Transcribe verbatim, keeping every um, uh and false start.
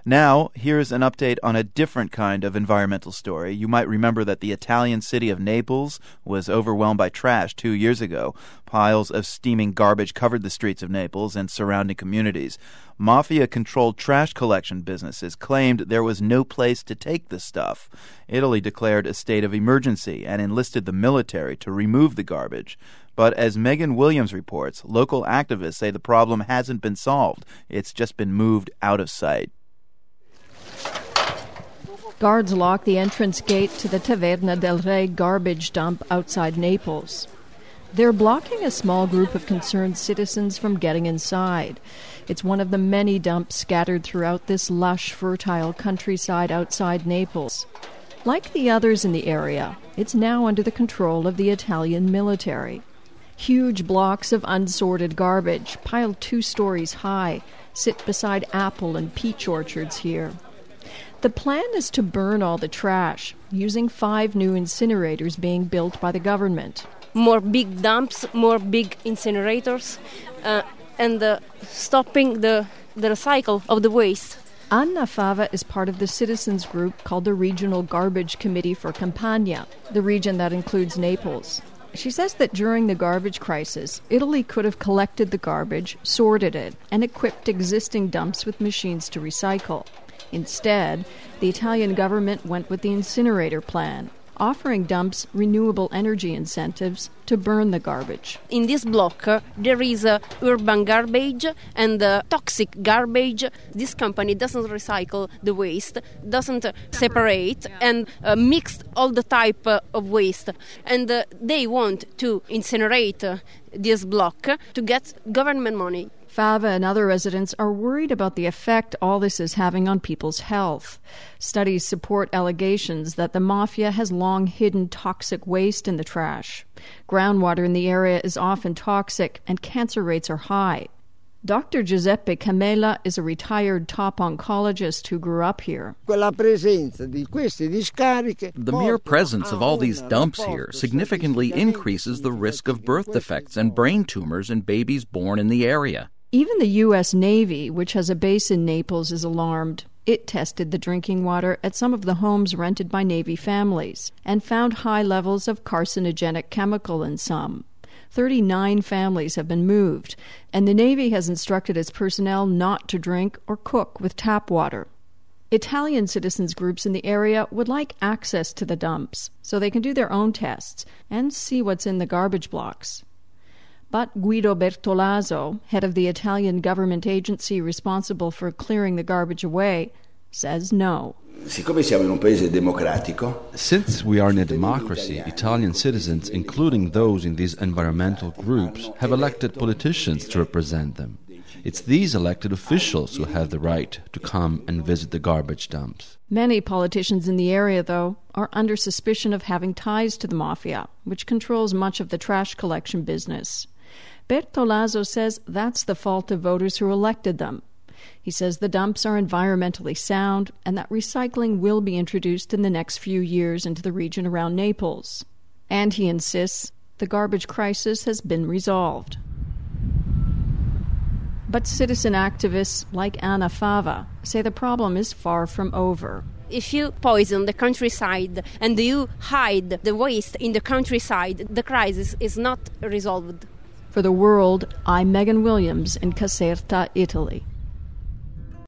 Now, here's an update on a different kind of environmental story. You might remember that the Italian city of Naples was overwhelmed by trash two years ago. Piles of steaming garbage covered the streets of Naples and surrounding communities. Mafia-controlled trash collection businesses claimed there was no place to take the stuff. Italy declared a state of emergency and enlisted the military to remove the garbage. But as Megan Williams reports, local activists say the problem hasn't been solved. It's just been moved out of sight. Guards lock the entrance gate to the Taverna del Re garbage dump outside Naples. They're blocking a small group of concerned citizens from getting inside. It's one of the many dumps scattered throughout this lush, fertile countryside outside Naples. Like the others in the area, it's now under the control of the Italian military. Huge blocks of unsorted garbage, piled two stories high, sit beside apple and peach orchards here. The plan is to burn all the trash, using five new incinerators being built by the government. More big dumps, more big incinerators, uh, and uh, stopping the, the recycle of the waste. Anna Fava is part of the citizens group called the Regional Garbage Committee for Campania, the region that includes Naples. She says that during the garbage crisis, Italy could have collected the garbage, sorted it, and equipped existing dumps with machines to recycle. Instead, the Italian government went with the incinerator plan, offering dumps renewable energy incentives to burn the garbage. In this block, uh, there is uh, urban garbage and uh, toxic garbage. This company doesn't recycle the waste, doesn't uh, separate and uh, mix all the type uh, of waste. And uh, they want to incinerate uh, this block uh, to get government money. Fava and other residents are worried about the effect all this is having on people's health. Studies support allegations that the mafia has long hidden toxic waste in the trash. Groundwater in the area is often toxic, and cancer rates are high. Doctor Giuseppe Camella is a retired top oncologist who grew up here. The mere presence of all these dumps here significantly increases the risk of birth defects and brain tumors in babies born in the area. Even the U S Navy, which has a base in Naples, is alarmed. It tested the drinking water at some of the homes rented by Navy families and found high levels of carcinogenic chemical in some. thirty-nine families have been moved, and the Navy has instructed its personnel not to drink or cook with tap water. Italian citizens groups in the area would like access to the dumps so they can do their own tests and see what's in the garbage blocks. But Guido Bertolazzo, head of the Italian government agency responsible for clearing the garbage away, says no. Since we are in a democracy, Italian citizens, including those in these environmental groups, have elected politicians to represent them. It's these elected officials who have the right to come and visit the garbage dumps. Many politicians in the area, though, are under suspicion of having ties to the mafia, which controls much of the trash collection business. Bertolazzo says that's the fault of voters who elected them. He says the dumps are environmentally sound and that recycling will be introduced in the next few years into the region around Naples. And he insists the garbage crisis has been resolved. But citizen activists like Anna Fava say the problem is far from over. If you poison the countryside and you hide the waste in the countryside, the crisis is not resolved. For The World, I'm Megan Williams in Caserta, Italy.